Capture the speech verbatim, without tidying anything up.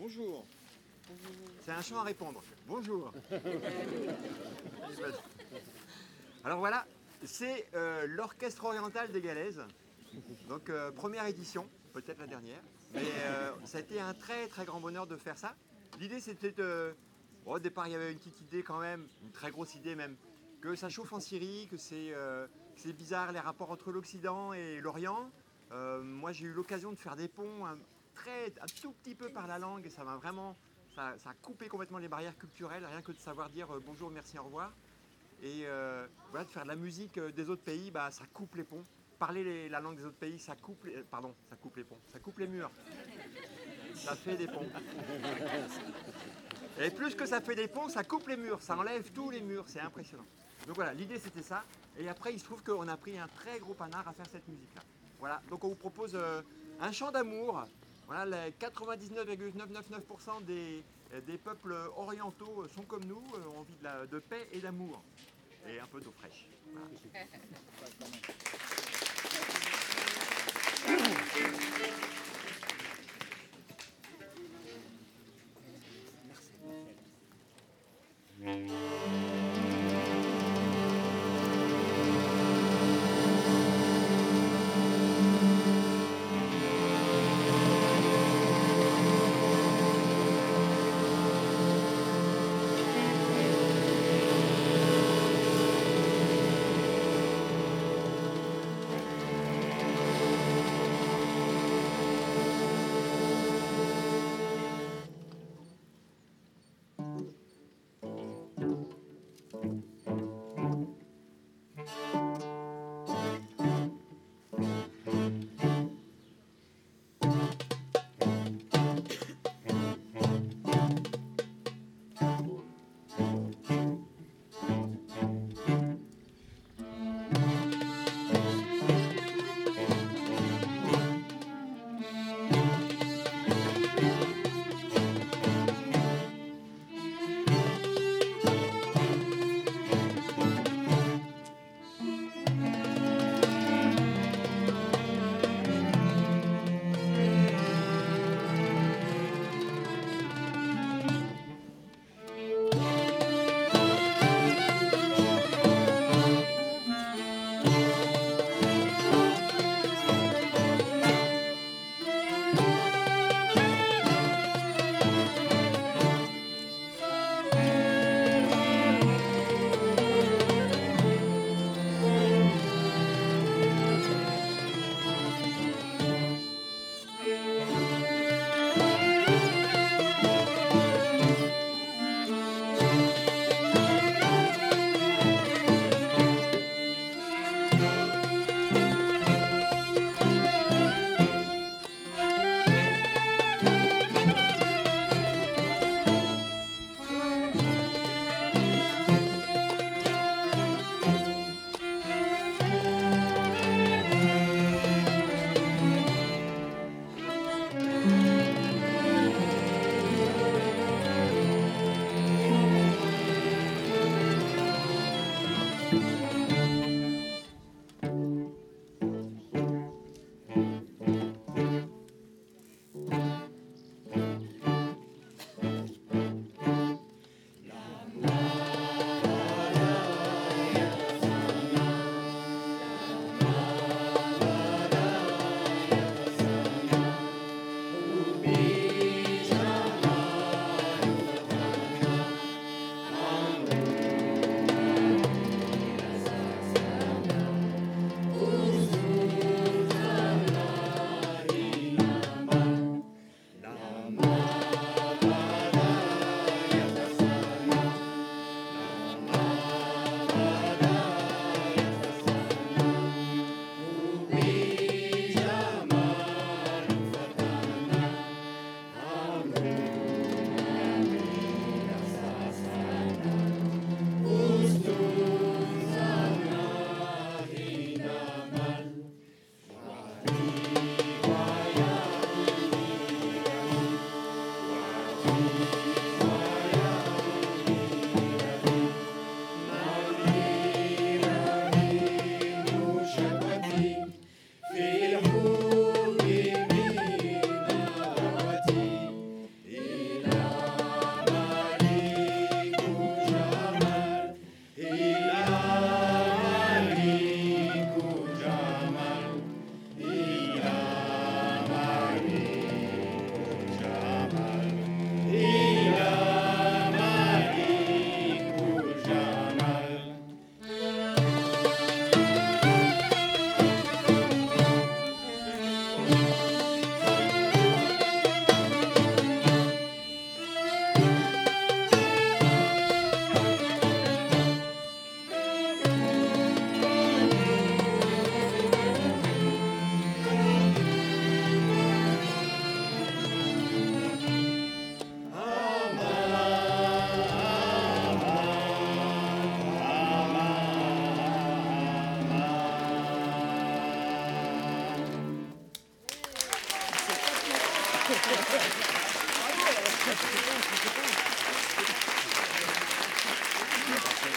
Bonjour. C'est un chant à répondre. Bonjour. Alors voilà, c'est euh, l'Orchestre Oriental des Galaises. Donc euh, première édition, peut-être la dernière. Mais euh, ça a été un très très grand bonheur de faire ça. L'idée c'était de... Bon, au départ il y avait une petite idée quand même, une très grosse idée même, que ça chauffe en Syrie, que c'est euh, c'est bizarre les rapports entre l'Occident et l'Orient. Euh, moi j'ai eu l'occasion de faire des ponts un, très, un tout petit peu par la langue et ça m'a vraiment... Ça, ça a coupé complètement les barrières culturelles, rien que de savoir dire euh, bonjour, merci, au revoir. Et euh, voilà, de faire de la musique euh, des autres pays, bah, ça coupe les ponts. Parler les- la langue des autres pays, ça coupe les, pardon, ça coupe les ponts, ça coupe les murs. Ça fait des ponts. Et plus que ça fait des ponts, ça coupe les murs, ça enlève tous les murs, c'est impressionnant. Donc voilà, l'idée c'était ça. Et après, il se trouve qu'on a pris un très gros panard à faire cette musique-là. Voilà, donc on vous propose euh, un chant d'amour. Voilà, les quatre-vingt-dix-neuf virgule neuf cent quatre-vingt-dix-neuf pour cent des, des peuples orientaux sont comme nous, euh, ont envie de, la- de paix et d'amour. Et un peu d'eau fraîche. Voilà. Bravo.